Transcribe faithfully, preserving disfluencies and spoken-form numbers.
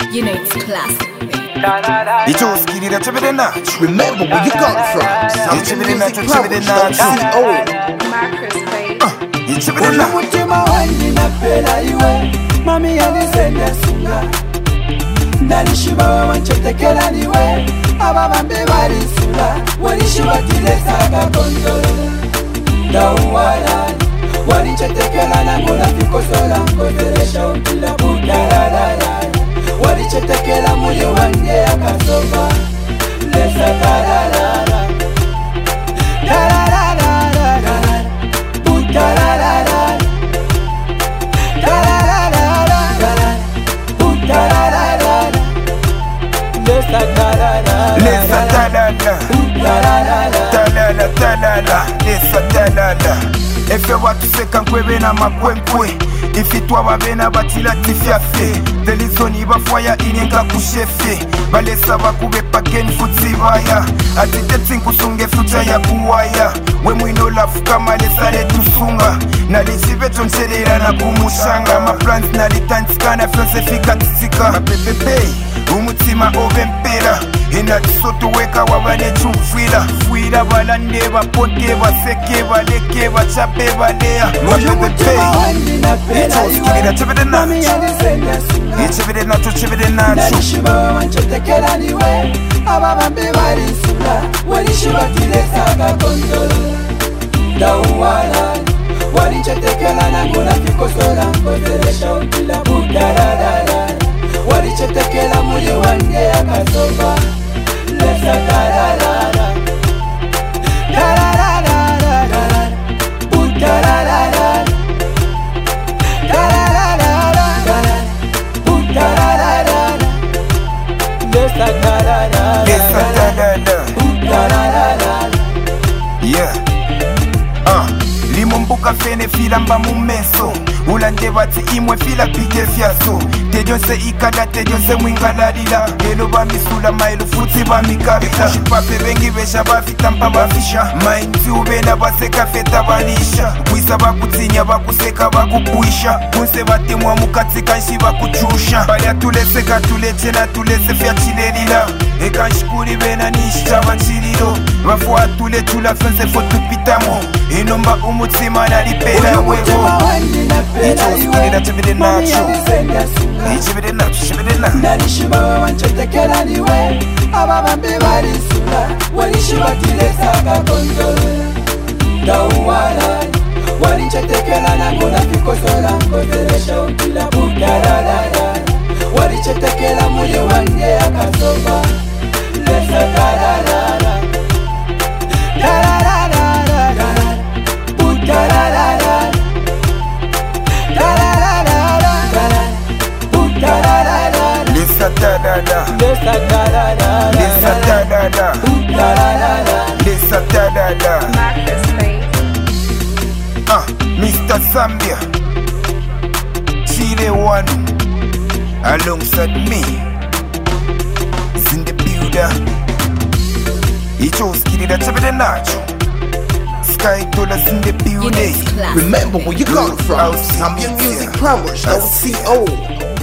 You know it's classic. Ichoskirira chebede nacho. Remember where you got it from. Ichebede nacho, chebede nacho. Marcus, babe. Ichebede nacho. Umutima wanjye napera iwe mami yalisenda sunga ndanishiba wanchetekera niwe ababambe balisula wanishiba kilesa kakondolo ndauwala wanichetekera nangula fikosola nkozelesha umpila budalalala wanichetekera muye wange akasoma lesa kalalala dalalalala budalalala Lesa talala, talala, talala, lesa talala. Efe watu seka nkwebe na makwenkwe ifitwa babena batila tifyafe delizoni bafwaya inyenga kushefe balesa bakube pageni futsibaya atiteti nkusunge futa ya kuwaya we mwino lafu kama lesa letusunga nalizibeto nserera na kumushanga maplans nalitantikana fyonse fika tisika mapepepe umutima ovempera inatisoto weka wabane chumfwila fwila balande baponte baseke baleke bachape balea mapepepe ichoskirira chebede nacho ichebede nacho chebede nacho ndanishiba wanchetekera niwe ababambe balisula wanishiba kilesa kakondolo ndauwala wanichetekera nangula fikosola nkozelesha umpila budalalala wanichetekera muye wange akasoma lesa kalalala dalalalala budalalala dalalalala budalalala lesa kalalala lesa talala budalalala. yeah uh limombuka fene fila mba mumeso ulande bati imwe fila pige fyaso tejonse ikada tejonse mwingalalila elo bamisula mailu futi bamikabila shipape bengi besha bafitampa bafisha mainti ubena baseka feta banisha kwisa bakutinya bakuseka bakupwisha kunse batemwa mukatika nshi bakuchusha balya tuleseka tulechena tulese fyachilelila ekanshikuli bena nisha bachililo bafwa tule tula fense fotupitamo inomba umutima nalipela wewo ichoskirira chebede nacho ichebede nacho chebede nacho ndanishiba wanchetekera niwe ababambe balisula wanishiba kilesa kakondolo ndauwala wanichetekera nangula fikosola nkozelesha umpila budalalala wanichetekera muye wange akasoma lesa kalalala dalalalala budalalala lesa talala lesa kalalala lesa talala lesa talala Marcus, babe. ah Mister Zambia Chile one alongside me is in the building ichoskirira chebede nacho Sky Dollars in the You know building it's classic. Remember where you got it from. House Zambia Music. Music Powers, O C O.